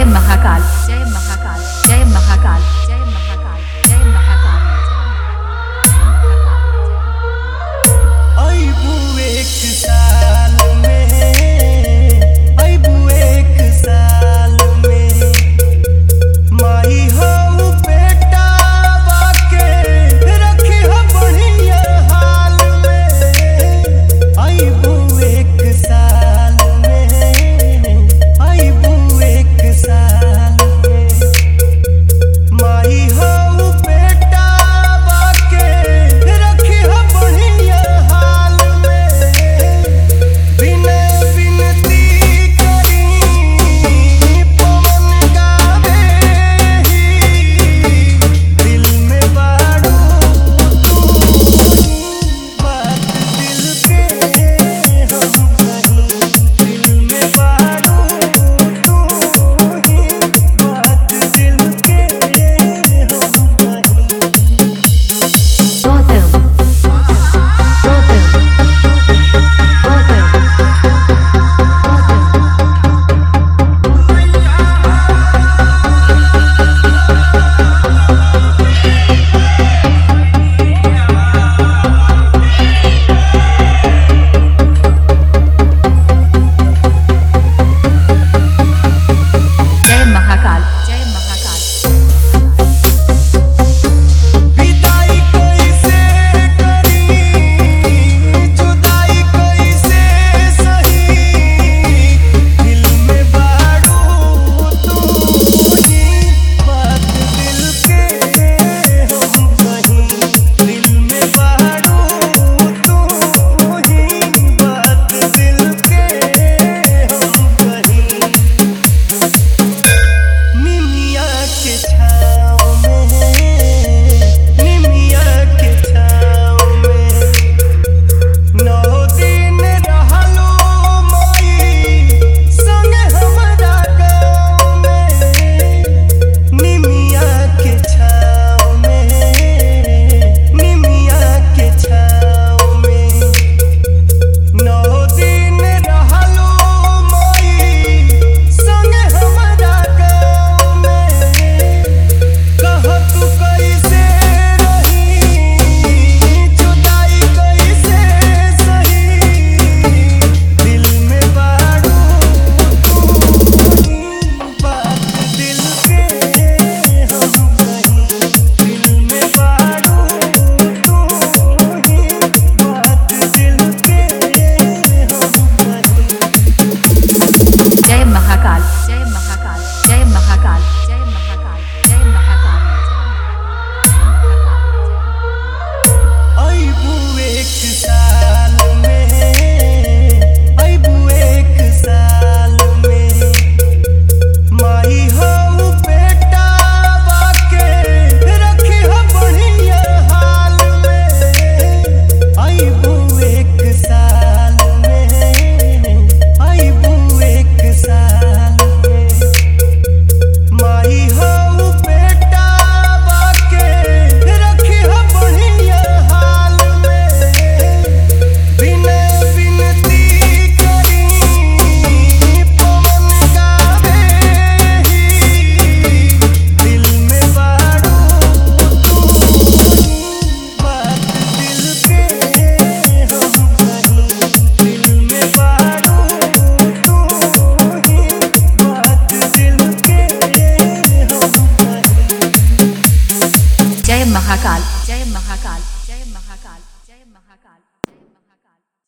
महाकाल जय महाकाल जय महाकाल जय महाकाल जय महाकाल अइबू एक साल में, अइबू एक साल में, माई हो बेटा बाके रखी हो बढ़िया हाल में। अइबू एक साल में, अइबू एक साल में, माई हो बेटा बाके रखी हो बढ़िया हाल में। बिना बिनती करी पवन गावे ही, दिल में बारू तू, बात दिल के हम कहीं। दिल में बारू तू ही, बात दिल के हम कहीं। Gotham जय महाकाल जय महाकाल विदाई कैसे करी, जुदाई कैसे सही, दिल में बारू तू ही, बात दिल के हम कहीं। दिल में बारू तू ही, बात दिल के हम कहीं। निमिया के छाँव में, निमिया के छाँव में, 9 दिन रहलो माई संगे हमरा गाँव में। निमिया के छाँव में, निमिया के छाँव में, 9 दिन रहलो माई संगे हमरा गाँव में। कह तू कैसे रही, जुदाई कैसे सही, दिल में बारू तू ही, बात दिल के हम कहीं। दिल में बारू तू ही, बात दिल के हम कहीं। जय महाकाल जय महाकाल जय महाकाल जय महाकाल जय महाकाल अइबू एक साल में, अइबू एक साल में, माई हो बेटा बाके रखी हो बढ़िया हाल में। अइबू एक साल में, अइबू एक साल में, माई हो बेटा बाके रखी हो बढ़िया हाल में। बिना बिनती करी पवन गावे ही, दिल में बारू तू ही, बात दिल के हम कहीं। दिल में बारू तू ही, बात दिल के हम कहीं। जय महाकाल जय महाकाल जय महाकाल जय महाकाल